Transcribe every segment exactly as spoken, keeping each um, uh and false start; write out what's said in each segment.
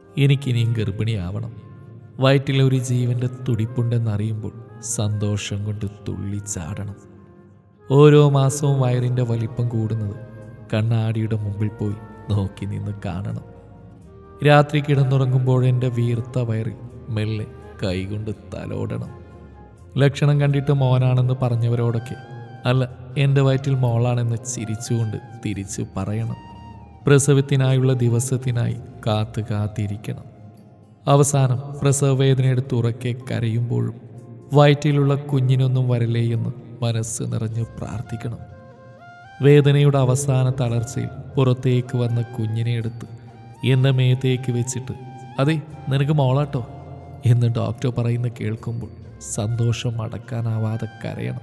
എനിക്കിനിയും ഗർഭിണിയാവണം. വയറ്റിലൊരു ജീവൻ്റെ തുടിപ്പുണ്ടെന്നറിയുമ്പോൾ സന്തോഷം കൊണ്ട് തുള്ളിച്ചാടണം. ഓരോ മാസവും വയറിൻ്റെ വലിപ്പം കൂടുന്നത് കണ്ണാടിയുടെ മുമ്പിൽ പോയി നോക്കി നിന്ന് കാണണം. രാത്രി കിടന്നുറങ്ങുമ്പോൾ എൻ്റെ വീർത്ത വയറിൽ മെല്ലെ കൈകൊണ്ട് തലോടണം. ലക്ഷണം കണ്ടിട്ട് മോനാണെന്ന് പറഞ്ഞവരോടൊക്കെ അല്ല, എൻ്റെ വയറ്റിൽ മോളാണെന്ന് ചിരിച്ചുകൊണ്ട് തിരിച്ചു പറയണം. പ്രസവത്തിനായുള്ള ദിവസത്തിനായി കാത്തു കാത്തിരിക്കണം. അവസാനം പ്രസവ വേദനയെടുത്ത് ഉറക്കെ കരയുമ്പോഴും വയറ്റിലുള്ള കുഞ്ഞിനൊന്നും വരലേ എന്ന് മനസ്സ് നിറഞ്ഞ് പ്രാർത്ഥിക്കണം. വേദനയുടെ അവസാന തളർച്ചയിൽ പുറത്തേക്ക് വന്ന കുഞ്ഞിനെ എടുത്ത് എൻ്റെ മേത്തേക്ക് വെച്ചിട്ട് അതെ നിനക്ക് മോളാട്ടോ എന്ന് ഡോക്ടർ പറയുന്ന കേൾക്കുമ്പോൾ സന്തോഷം അടക്കാനാവാതെ കരയണം.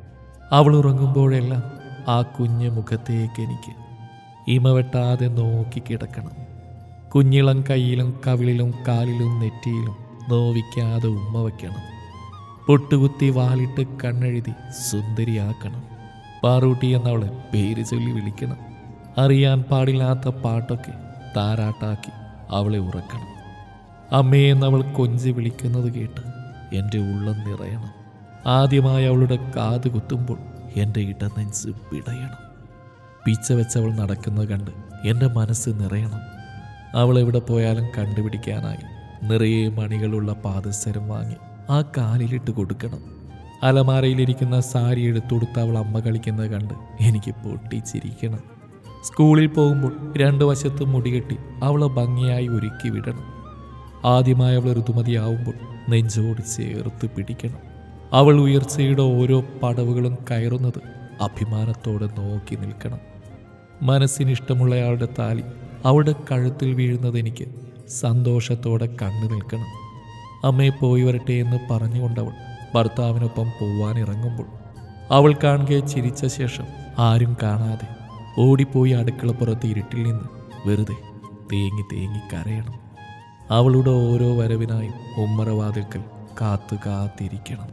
അവൾ ഉറങ്ങുമ്പോഴെല്ലാം ആ കുഞ്ഞ് മുഖത്തേക്ക് എനിക്ക് ഇമവെട്ടാതെ നോക്കി കിടക്കണം. കുഞ്ഞിളം കയ്യിലും കവിളിലും കാലിലും നെറ്റിയിലും നോവിക്കാതെ ഉമ്മ വയ്ക്കണം. പൊട്ടുകുത്തി വാലിട്ട് കണ്ണെഴുതി സുന്ദരിയാക്കണം. പാറൂട്ടി എന്നവളെ പേര് ചൊല്ലി വിളിക്കണം. അറിയാൻ പാടില്ലാത്ത പാട്ടൊക്കെ താരാട്ടാക്കി അവളെ ഉറക്കണം. അമ്മയെന്നവൾ കൊഞ്ചി വിളിക്കുന്നത് കേട്ട് എൻ്റെ ഉള്ളം നിറയണം. ആദ്യമായി അവളുടെ കാത് കുത്തുമ്പോൾ എൻ്റെ ഇടനെഞ്ച് പിടയണം. പിച്ച വെച്ചവൾ നടക്കുന്നത് കണ്ട് എൻ്റെ മനസ്സ് നിറയണം. അവൾ എവിടെ പോയാലും കണ്ടുപിടിക്കാനായി നിറയെ മണികളുള്ള പാദസരം വാങ്ങി ആ കാലിലിട്ട് കൊടുക്കണം. അലമാരയിലിരിക്കുന്ന സാരി എടുത്തുകൊടുത്ത് അവൾ അമ്മ കളിക്കുന്നത് കണ്ട് എനിക്ക് പൊട്ടിച്ചിരിക്കണം. സ്കൂളിൽ പോകുമ്പോൾ രണ്ടു വശത്തും മുടികെട്ടി അവളെ ഭംഗിയായി ഒരുക്കി വിടണം. ആദ്യമായി അവൾ ഋതുമതിയാവുമ്പോൾ നെഞ്ചോട് ചേർത്ത് പിടിക്കണം. അവൾ ഉയർച്ചയുടെ ഓരോ പടവുകളും കയറുന്നത് അഭിമാനത്തോടെ നോക്കി നിൽക്കണം. മനസ്സിനിഷ്ടമുള്ളയാളുടെ താലി അവളുടെ കഴുത്തിൽ വീഴുന്നത് എനിക്ക് സന്തോഷത്തോടെ കണ്ടു നിൽക്കണം. അമ്മയെ പോയി വരട്ടെ എന്ന് പറഞ്ഞുകൊണ്ടവൾ ഭർത്താവിനൊപ്പം പോവാനിറങ്ങുമ്പോൾ അവൾ കാണുകയെ ചിരിച്ച ശേഷം ആരും കാണാതെ ഓടിപ്പോയി അടുക്കളപ്പുറത്ത് ഇരുട്ടിൽ നിന്ന് വെറുതെ തേങ്ങി തേങ്ങി കരയണം. അവളുടെ ഓരോ വരവിനായും ഉമ്മറവാതിൽക്കൽ കാത്തു കാത്തിരിക്കണം.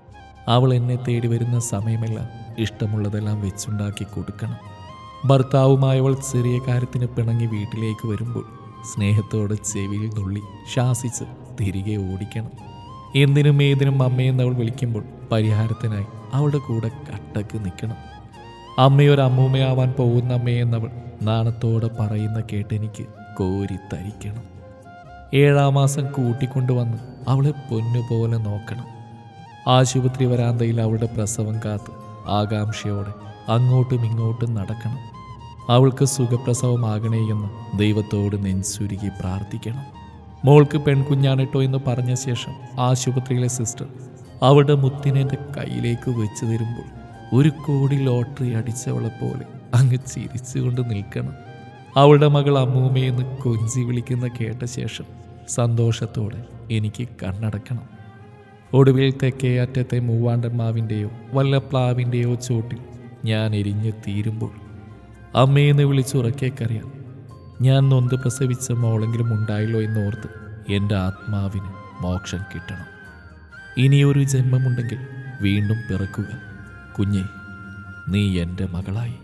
അവൾ എന്നെ തേടി വരുന്ന സമയമെല്ലാം ഇഷ്ടമുള്ളതെല്ലാം വെച്ചുണ്ടാക്കി കൊടുക്കണം. ഭർത്താവുമായവൾ ചെറിയ കാര്യത്തിന് പിണങ്ങി വീട്ടിലേക്ക് വരുമ്പോൾ സ്നേഹത്തോടെ ചെവിയിൽ നുള്ളി ശാസിച്ച് തിരികെ ഓടിക്കണം. എന്തിനും ഏതിനും അമ്മയെന്നവൾ വിളിക്കുമ്പോൾ പരിഹാരത്തിനായി അവളുടെ കൂടെ കട്ടക്ക് നിൽക്കണം. അമ്മയൊരമ്മൂമ്മയാവാൻ പോകുന്ന അമ്മയെന്നവൾ നാണത്തോടെ പറയുന്ന കേട്ടെനിക്ക് കോരിത്തരിക്കണം. ഏഴാം മാസം കൂട്ടിക്കൊണ്ടുവന്ന് അവളെ പൊന്നുപോലെ നോക്കണം. ആശുപത്രി വരാന്തയിൽ അവളുടെ പ്രസവം കാത്ത് ആകാംക്ഷയോടെ അങ്ങോട്ടും ഇങ്ങോട്ടും നടക്കണം. അവൾക്ക് സുഖപ്രസവമാകണേ എന്ന് ദൈവത്തോട് നെഞ്ചുരുകി പ്രാർത്ഥിക്കണം. മോൾക്ക് പെൺകുഞ്ഞാണിട്ടോ എന്ന് പറഞ്ഞ ശേഷം ആശുപത്രിയിലെ സിസ്റ്റർ അവളുടെ മുത്തിനെ എൻ്റെ കയ്യിലേക്ക് വെച്ച് തരുമ്പോൾ ഒരു കോടി ലോട്ടറി അടിച്ചവളെ പോലെ അങ്ങ് ചിരിച്ചുകൊണ്ട് നിൽക്കണം. അവളുടെ മകൾ അമ്മൂമ്മയെന്ന് കൊഞ്ചി വിളിക്കുന്ന കേട്ട ശേഷം സന്തോഷത്തോടെ എനിക്ക് കണ്ണടക്കണം. ഒടുവിൽ തെക്കേ അറ്റത്തെ മൂവാണ്ടൻ മാവിൻ്റെയോ വല്ല പ്ലാവിൻ്റെയോ ചോട്ടിൽ ഞാൻ എരിഞ്ഞ് തീരുമ്പോൾ അമ്മയെന്ന് വിളിച്ചുറക്കെ കരയാം. ഞാൻ നൊന്ത് പ്രസവിച്ച മോളെങ്കിലും ഉണ്ടായല്ലോ എന്നോർത്ത് എൻ്റെ ആത്മാവിന് മോക്ഷം കിട്ടണം. ഇനിയൊരു ജന്മമുണ്ടെങ്കിൽ വീണ്ടും പിറക്കുക കുഞ്ഞേ, നീ എൻ്റെ മകളായി.